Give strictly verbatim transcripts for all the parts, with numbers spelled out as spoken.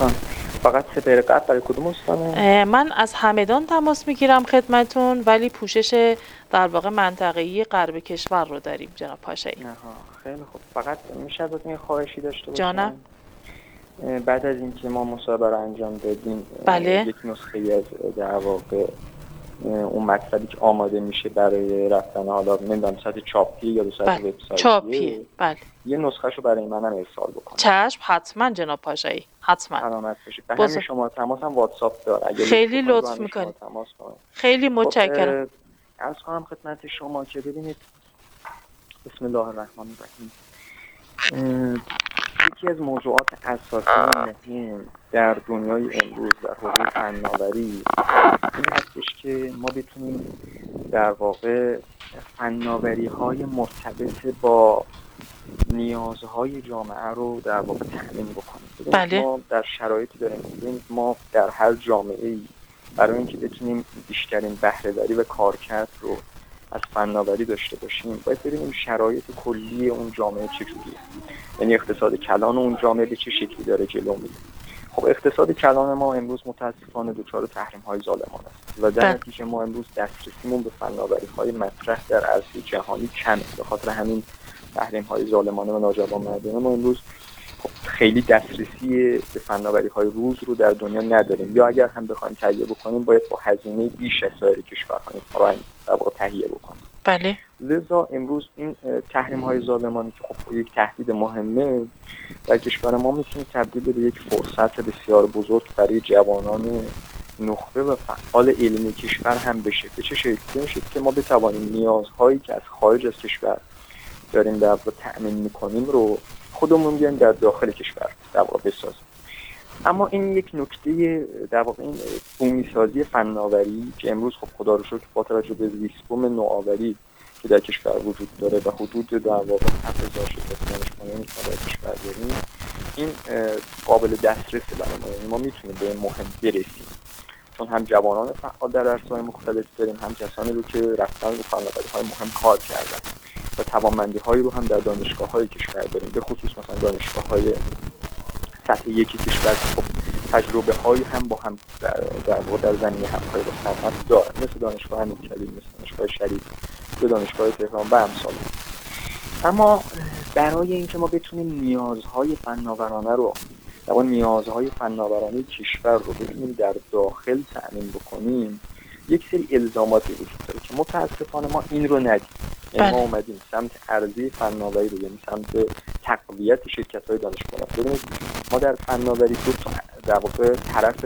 دوستان. فقط سپر قبل برای کدوم استانه؟ من از همدان تماس میگیرم خدمتون، ولی پوشش در واقع منطقه‌ای غرب کشور رو داریم جناب پاشایی. آها خیلی خوب. فقط میشه ازتون یه خواهشی داشته باشم؟ جانم. بعد از اینکه ما مصاحبه رو انجام دادیم بله. یک نسخه از در واقع اون مطلبی که آماده میشه برای رفتن، حالا نمیدونم سایت چاپی یا به سایت بله. وبسایتی، چاپیه. بله. یه نسخهشو برای منم ارسال بکنید. چشم، حتما جناب پاشایی، حتما. سلامت باشید. به همین شما تماس هم واتساپ داره، اگه خیلی لطف میکنید. خیلی متشکرم. خب عرض کنم خدمت شما که ببینید، بسم الله الرحمن الرحیم، یکی از موضوعات اساسی مهم در دنیای امروز در حوزه فناوری این هستش که ما بتونیم در واقع فناوری‌های مرتبط با نیازهای جامعه رو در واقع تأمین بکنیم. بله. ما در شرایطی داریم که ما در هر جامعه‌ای برای اینکه بتونیم بیشترین بهره‌وری و کارکرد رو از فناوری داشته باشیم، باید ببینیم شرایط کلی اون جامعه چجوریه، یعنی اقتصاد کلان اون جامعه به چه شکلی داره جلو میره. خب اقتصاد کلان ما امروز متاسفانه دچار تحریم‌های ظالمانه است و در نتیجه ما امروز دسترسیمون به فناوری‌های مطرح در عرصه جهانی کمه. به خاطر همین تحریم‌های ظالمانه و ناجوانمردانه ما امروز خب خیلی دسترسی به فناوری‌های روز رو در دنیا نداریم، یا اگر هم بخوایم تهیه بکنیم باید با هزینه بیش از سایر کشورها این رو تهیه بکنیم. بله. لذا امروز این تحریم‌های ظالمانه که خب یک تهدید مهمه در کشور ما میتونه تبدیل به یک فرصت بسیار بزرگ برای جوانان نخبه و فعال علمی کشور هم بشه. به چه شکلی؟ به شکلی که ما بتوانیم نیازهایی که از خارج از کشور داریم در واقع تأمین میکنیم رو خودمون بیایم در داخل کشور در واقع بسازیم. اما این یک نکته در واقع این بومی‌سازی فناوری که امروز خب خدا رو شکر با توجه به زیست‌بوم نوآوری که در کشور وجود داره و حدود در واقع هفت هزار شرکت دانشگاهی که در کشور داریم، این قابل دسترسه برای ما، یعنی ما میتونیم به این مهم برسیم، چون هم جوانان فعال در عرصه‌های مختلف داریم، هم کسانی رو که رفتن رو فناوری‌های مهم کار کردن و توانمندی‌هایی رو هم در دانشگاه‌های کشور داریم، به خصوص مثلا دانشگاه‌های سطح یکی کشور خب تجربه هایی هم با هم در در واقع در زمینه همکاری با صنعت دارن، مثل دانشگاه امیرکبیر، مثل دانشگاه شریف، مثل دانشگاه تهران و امثال. اما برای اینکه ما بتونیم نیازهای فناورانه رو یا نیازهای فناورانه کشور رو بتونیم در داخل تأمین بکنیم، یک سری الزاماتی وجود داره که متاسفانه ما این رو ندیدیم. یعنی ما اومدیم سمت عرضه فناوری رو، یعنی سمت تقویت شرکت‌های دانشگاه. ببینید ما در فناوری دو تا در واقع طرف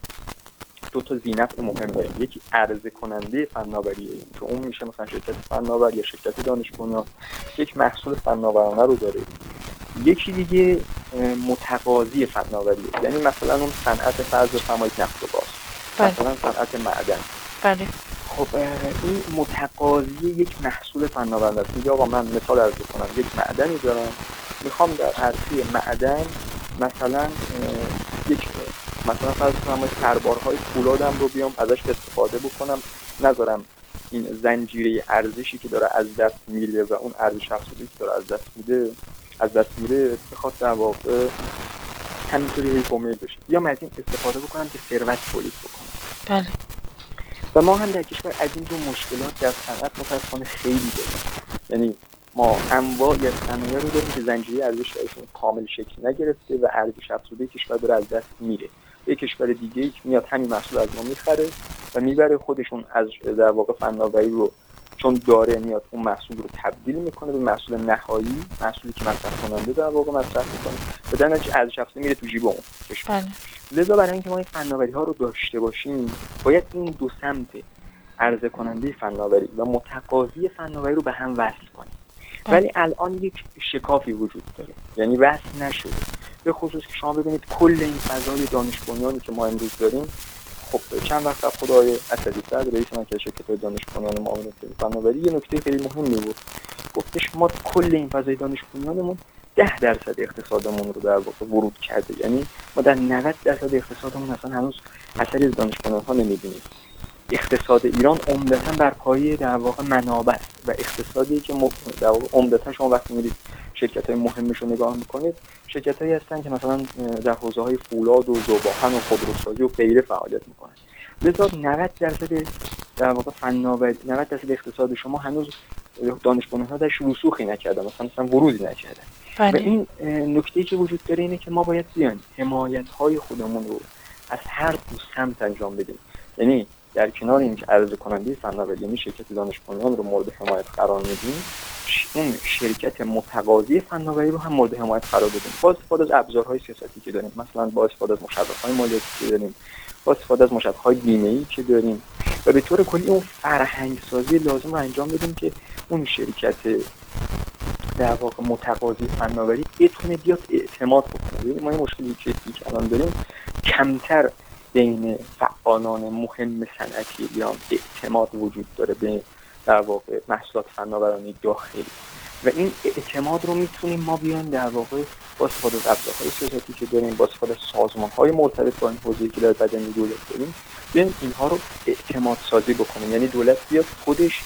دو تا ذینفع مهم داریم. یکی عرضه کننده فناوریه که اون میشه مثلا شرکت فناوری یا شرکت دانشگاه یک محصول فناورانه رو داره. یکی دیگه متقاضی فناوریه، یعنی مثلا اون صنعت فرض بفرمایید نفت و گاز، مثلا صنعت معدن. بله. خب این متقاضی یک محصول فناورانه است. میگه آقا من مثال عرض کنم، یک معدنی دارم، میخوام در عرصه معدن مثلا یک مثلا فرض کنم تربارهای فولادم رو بیام ازش استفاده بکنم، نذارم این زنجیره ارزشی که داره از دست میره و اون ارزش افزوده که داره از دست میده از دست میره بخواد در واقع همینطوری هی کمیل بشه، یا از این استفاده بکنم که ثروت تولید بکنم. بله. و ما هم در کشور از این دو مشکلات در صنعت متأسفانه خیلی داریم. یعنی ما انواعی از صنایع رو داریم که زنجیره ارزش درشون کامل شکل نگرفته و ارزش افزوده کشور داره از دست میره. یک کشور دیگه ای میاد همین محصول از ما میخره و میبره خودشون از در واقع فناوری رو چون داره میاد اون محصول رو تبدیل میکنه به محصول نهایی، محصولی که مصرف کننده در واقع مصرف میکنه و در نتیجه ارزش افزوده میره تو جیب اون کشور. بله. لذا برای اینکه ما این فناوری ها رو داشته باشیم باید این دو سمت عرضه کننده فناوری و متقاضی فناوری رو به هم وصل کنیم. ولی الان یک شکافی وجود داره، یعنی وصل نشده. به خصوص که شما ببینید کل این فضای دانش بنیانی که ما امروز داریم، خب چند وقت قبل خدای اسدی صدر رئیس مرکز شرکت دانش بنیان معاونت فناوری یه نکته خیلی مهمی بود، گفتش ما کل این فضای دانش بنیانمون ده درصد اقتصادمون رو در واقع ورود کرده، یعنی ما در نود درصد اقتصادمون اصلا هنوز اثری از دانش بنیان‌ها نمی‌بینیم. اقتصاد ایران عمدتاً بر پایه در واقع منابع و اقتصادی که در واقع عمدتاً شما وقتی می‌رید شرکت‌های مهمش رو نگاه میکنید، شرکت‌هایی هستن که مثلا در حوزه‌های فولاد و ذوب‌آهن و خودروسازی و غیره فعالیت میکنن. لذا نود درصد در واقع فناوری، نود درصد اقتصاد شما هنوز دانش بنیان‌ها درش رسوخی نکردن، مثلا مثلا ورودی نکردن. و این نکته‌ای که وجود داره اینه که ما باید بیایم حمایت‌های خودمون رو از هر دو سمت انجام بدیم. یعنی در کنار اینکه عرضه کننده فناوری یعنی شرکت دانش بنیان رو مورد حمایت قرار میدیم، اون شرکت متقاضی فناوری رو هم مورد حمایت قرار بدیم با استفاده از ابزارهای سیاستی که داریم، مثلا با استفاده از مشوق‌های مالیاتی که داریم، با استفاده از مشوق‌های بیمه‌ای که داریم، و به طور کلی اون فرهنگ سازی لازم رو انجام بدیم که اون شرکت در واقع متقاضی فناوری بتونه بیاد اعتماد بکنه. ما این مشکلی که الان داریم، کمتر بین فعالان مهم صنعتی ایران اعتماد وجود داره به در واقع محصولات فناورانه داخلی، و این اعتماد رو میتونیم ما بیان در واقع با استفاده از ابزارهای سیاستی که داریم، با استفاده از سازمان‌های مرتبط با این حوزه‌ای که در بدن دولت داریم، بیان اینها رو اعتماد سازی بکنیم. یعنی دولت بیاد خودش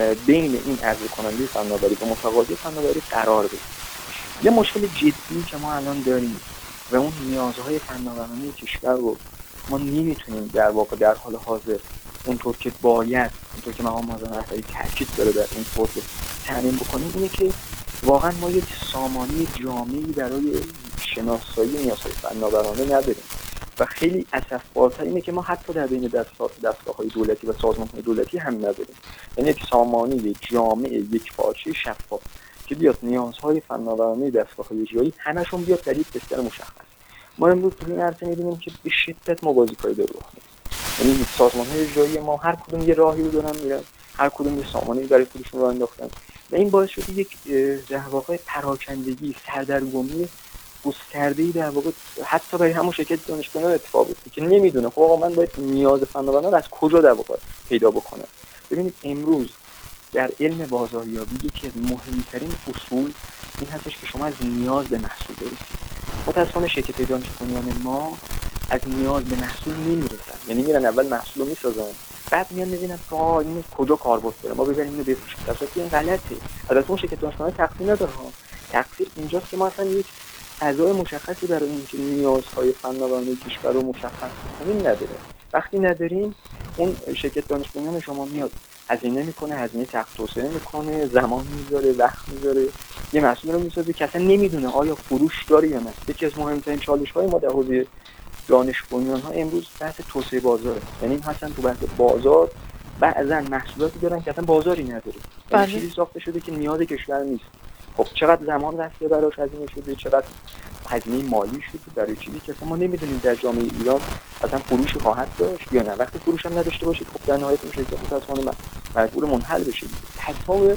بین این عرضه کننده فناوری و متقاضی فناوری قرار بده. یه مشکل جدی که ما الان داریم و اون نیازهای فناورانه کشور رو ما نمیتونیم در واقع در حال حاضر اونطور که باید، اونطور که مقام معظم رهبری تاکید داره در این حوزه تامین بکنیم، اینه که واقعا ما یک سامانه جامعی برای شناسایی نیازهای فناورانه نداریم. و خیلی اسف‌بارتر اینه که ما حتی در بین دستگاه‌های دولتی و سازمان‌های دولتی هم نداریم. یعنی یک سامانه جامع یک پارچه شفاف که بیاد نیازهای فناورانه دستگاه‌های اجرایی همشون بیاد در یک بستر مشخص. ما امروز تو این عرصه می‌بینیم که به شدت مبازی‌کاری داره راه می‌افته. یعنی سازمان‌های اجرایی ما هر کدوم یه راهی رو دارن میرن، هر کدوم یه سامانه‌ای برای خودشون راه انداختن، و این باعث شده یک در واقع پراکندگی، سردرگمی گسترده‌ای در واقع حتی برای همون شرکت دانش بنیان اتفاق بیفته که نمیدونه خب آقا من باید نیاز فناورانه رو از کجا در واقع پیدا بکنم. ببینید امروز در علم بازاریابی یکی از مهمترین اصول این هستش که شما از نیاز به محصول برسید. متأسفانه شرکت دانش بنیان ما از نیاز به محصول نمیرسن، یعنی میرن اول محصول رو میسازن، بعد میان میبینن که آقا این کجا کاربرد داره ما ببریم اینو بفروشیم. در صورتی این غلطه. البته اون شرکت دانش بنیان تقصیر نداره ها، تقصیر اینجاست که ما اصلا یک فضای مشخصی برای اینکه نیازهای فناورانه کشور رو مشخص کنیم نداره. وقتی نداریم اون شرکت دانش بنیان شما میاد هزینه میکنه، هزینه تخت توسعه میکنه، زمان میذاره، وقت میذاره، یه محصول رو میسازه که اصلا نمیدونه آیا فروش داره یا نه. یکی از مهمترین چالش‌های ما در حوزه دانش بنیان‌ها امروز بحث توسعه بازاره. یعنی این هستن تو بحث بازار بعضا محصولاتی دارن که اصلا بازاری نداره. یعنی چیزی ساخته شده که نیاز کشور نیست. خب چقدر زمان رفته براش هزینه شده، چقدر هزینه مالی شده برای چیزی که اصلا ما نمیدونیم در جامعه ایران اصلا فروشی خواهد داشت یا نه. وقتی فروش هم نداشته باشید خب در نهایت میشه که متأسفانه مجبور منحل بشید. تمام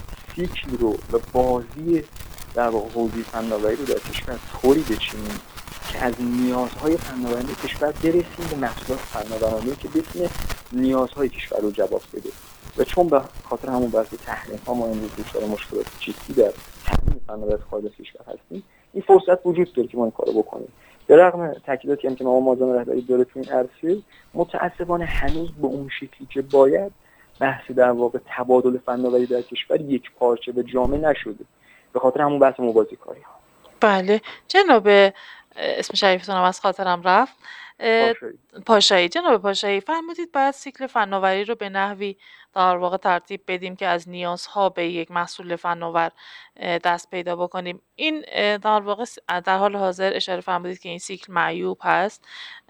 سیکل رو و بازی در واقع حوزه فناوری رو در کشور طوری بچینیم که از نیازهای فناوری کشور برسیم به محصولات فناوری که بتونه نیازهای کشور رو جواب بده. و چون به خاطر همون بحث تحریم ها ما امروز دچار مشکلات جدی در تامین فناوری خارج از کشور هستیم، این فرصت وجود داره که ما این کارو بکنیم. به رغم تاکیداتی هم که مقام معظم رهبری داره تو این عرصه، متأسفانه هنوز به اون شکلی که باید بحث در واقع تبادل فناوری در کشور یک پارچه به جامعه نشده، به خاطر همون بحث مبازی‌کاری ها. بله جناب اسم شریفتون هم از خاطرم رفت. پاشایی. پاشایی جناب پاشایی فرمودید باید سیکل فناوری رو به نحوی در واقع ترتیب بدیم که از نیازها به یک محصول فناور دست پیدا بکنیم. این در واقع در حال حاضر اشاره فرمودید که این سیکل معیوب هست.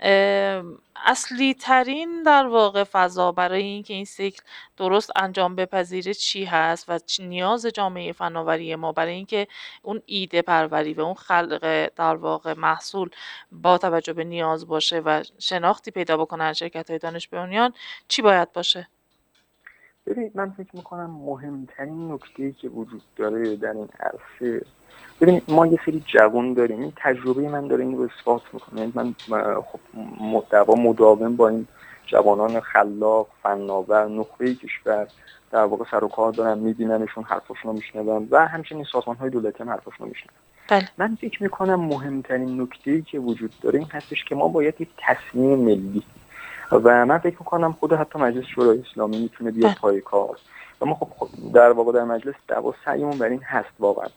اصلی ترین در واقع فضا برای این که این سیکل درست انجام بپذیره چی هست و نیاز جامعه فناوری ما برای اینکه اون ایده پروری و اون خلق در واقع محصول با توجه به نیاز باشه و شناختی پیدا بکنن شرکت‌های دانش بنیان چی باید باشه؟ ببینید من فکر میکنم مهمترین نکته‌ای که وجود داره در این عرصه، ببینید ما یه سری جوان داریم، این تجربه من داره این رو اثبات میکنه. من خب مدعا مداوم با این جوانان خلاق، فناور، نخبه کشور در واقع سر و کار دارم، میبینمشون، حرفاشون رو میشنوم و همچنین سازمان‌های دولتی هم حرفاشون رو میشنوم. بله. من فکر میکنم مهمترین نکته‌ای که وجود داره این هستش که ما باید یک تصمیم ملی و من فکر میکنم خود حتی مجلس شورای اسلامی میتونه بیاد پای کار و ما خب در واقع در مجلس دعوا سعیمون بر این هست واقعا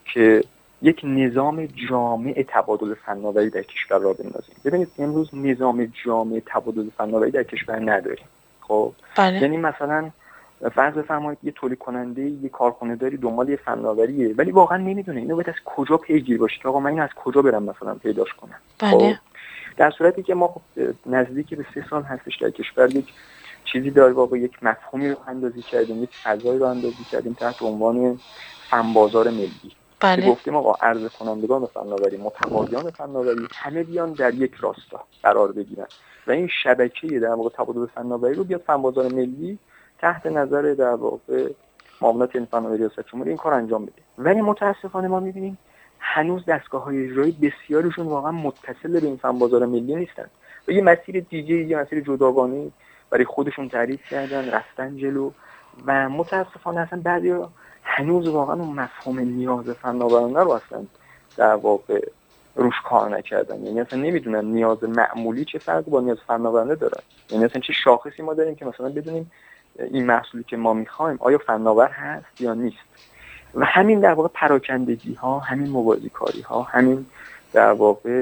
که یک نظام جامع تبادل فناوری در کشور را بندازیم. ببینید امروز نظام جامع تبادل فناوری در کشور نداریم. خب بله. یعنی مثلا فرض بفرمایید یه تولید کننده، یه کارخونه داری دنبال یه فناوریه، ولی واقعا نمیدونه اینو باید از کجا پیگیر باشه که آقا من اینو از کجا برم مثلا پیداش کنم. بله. خب در صورتی که ما خب نزدیک به سه سال هستش در کشور یک چیزی داره، واقعا یک مفهومی رو اندازی کردیم، یک فضایی رو اندازی کردیم تحت عنوان فن بازار ملی. بله. که گفتیم آقا عرضه کنندگان فناوری، متقاضیان فناوری همه بیان در یک راستا قرار بگیرن و این شبکه در واقع تبادل فناوری رو بیاد فن بازار ملی تحت نظر در واقع معاملات این فناوری ریاست جمهوری این کار انجام بده. ولی متاسفانه ما می‌بینیم هنوز دستگاه‌های اجرایی بسیارشون واقعا متصل به این فن بازار ملی نیستن و یه مسیر دیگه، یه مسیر جداگانه برای خودشون تعریف کردن، رفتن جلو و متاسفانه اصلا بعضیا هنوز واقعا اون مفهوم نیاز فناورانه رو اصلا در واقع روش کار نکردن. یعنی اصلا نمیدونن نیاز معمولی چه فرقی با نیاز فناورانه داره. یعنی اصلا چه شاخصی ما داریم که مثلا بدونیم این محصولی که ما میخوایم آیا فناور هست یا نیست. و همین در واقع پراکندگی ها، همین موازی کاری ها، همین در واقع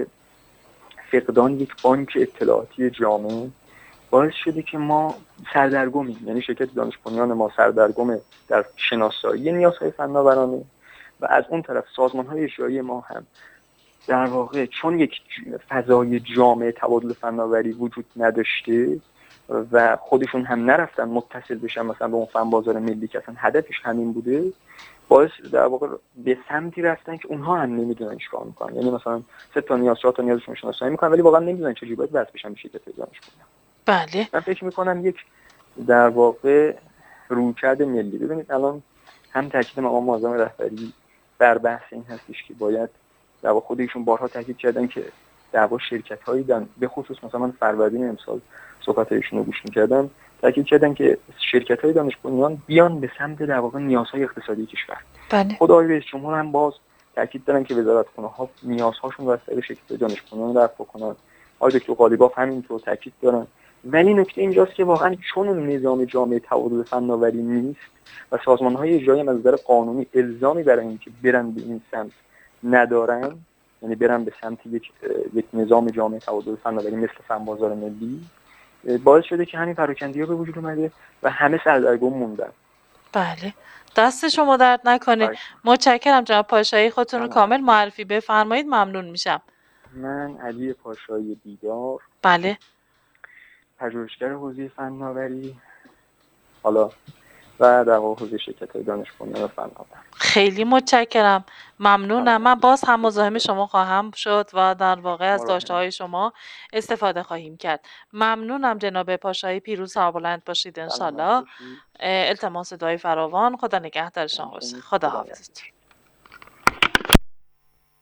فقدان یک بانک اطلاعاتی جامع باعث شده که ما سردرگمیم. یعنی شرکت دانش بنیان ما سردرگم در شناسایی نیازهای فناورانه و از اون طرف سازمان‌های اجرایی ما هم در واقع چون یک فضای جامع تبادل فناوری وجود نداشته و خودشون هم نرفتن متصل بشن مثلا به اون فن بازار ملی که اصلا هدفش همین بوده، باعث در واقع به سمتی رفتن که اونها هم نمیدونن چیکار میکنن. یعنی مثلا سه تا نیاز چهار تا نیازشون شناسایی میکنن ولی واقعا نمیدونن چجوری باید وصل بشن به شرکت دانش بنیان. بله. من فکر میکنم یک در واقع رویکرد ملی. ببینید الان هم تاکید مقام معظم رهبری بر بحث این هستش که باید در واقع خودشون بارها تاکید کردن که در واقع شرکت‌هایی دارن، به خصوص مثلا من فروردین امسال صحبت‌هایشون رو گوش می‌کردم، تاکید کردن که شرکت‌های دانش بنیان بیان به سمت در واقع نیازهای اقتصادی کشور. بله. خود آقای رئیس جمهور هم باز تاکید دارن که وزارتخونه‌ها نیازهاشون رو از طریق شرکت دانش بنیان رفع بکنن. آقای دکتر قالیباف همینطور تاکید دارن. ولی نکته اینجاست که واقعا چون اون نظام جامع تبادل فناوری نیست و سازمان‌های اجرایی هم از نظر قانونی الزامی برای اینکه برن به این سمت ندارن، یعنی برن به سمت یک یک نظام جامع تبادل فناوری مثل فن بازار ملی، باعث شده که همین پراکندگی‌ها به وجود اومده و همه سردرگم موندن. بله. دست شما درد نکنه. متشکرم جناب پاشایی. خودتون رو کامل معرفی بفرمایید ممنون میشم. من علی پاشایی دیدار. بله. پژوهشگر حوزه فناوری حالا و در واقع حوزه شرکت‌های دانش بنیان فناوری. خیلی متشکرم. ممنونم. من باز هم مزاحم شما خواهم شد و در واقع از داشته‌های شما استفاده خواهیم کرد. ممنونم جناب پاشایی. پیروز سربلند باشید انشالله. التماس دعای فراوان. خدا نگهدار شما باشه. خدا حافظتون.